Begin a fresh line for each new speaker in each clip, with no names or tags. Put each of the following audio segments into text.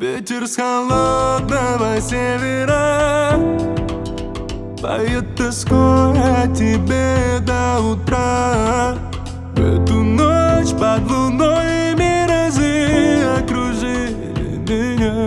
Ветер с холодного севера поет тоской о тебе до утра. В эту ночь под луной миразы окружили меня,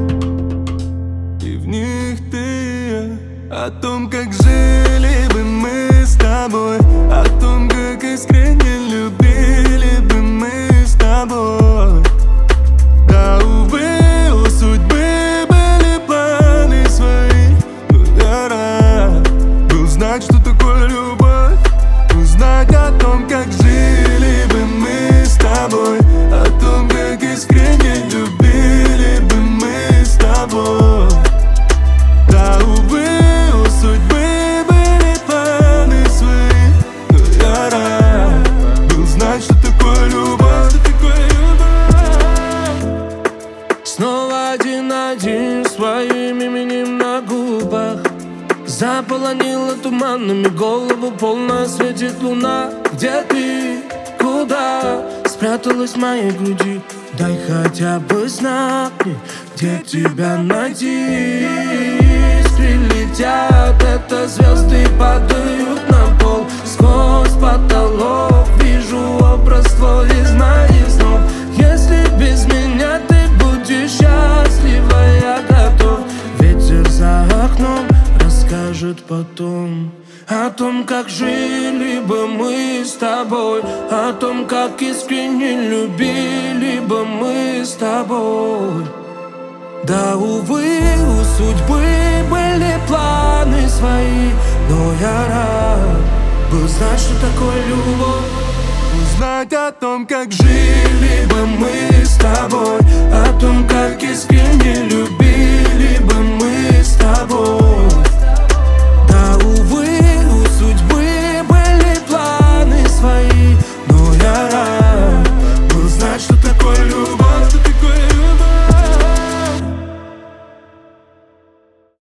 и в них ты и я. О том, как жили бы мы с тобой, о том, как искренне любили бы мы с тобой. Да, увы, у судьбы были планы свои, но я рад был знать, что такое любовь. Узнать о том, как жили бы мы с тобой, о том, как искренне любили бы мы с тобой. Да, увы, у судьбы были планы свои, но я рад был знать, что такое любовь, что такое любовь.
Снова один своим именем на губах заполонила туманами голову, полно светит луна. Где ты? Куда спряталась в моей груди? Дай хотя бы знак мне, где тебя найти. Прилетят, это звезды падают на пол. Сквозь потолок вижу образ твой из моих снов. Если без меня ты будешь счастлива, я готов. Ветер за окном расскажет потом о том, как жили бы мы с тобой, о том, как искренне любили бы мы с тобой. Да, увы, у судьбы были планы свои, но я рад был знать, что такое любовь.
Узнать о том, как
Жили бы мы с тобой, о том, как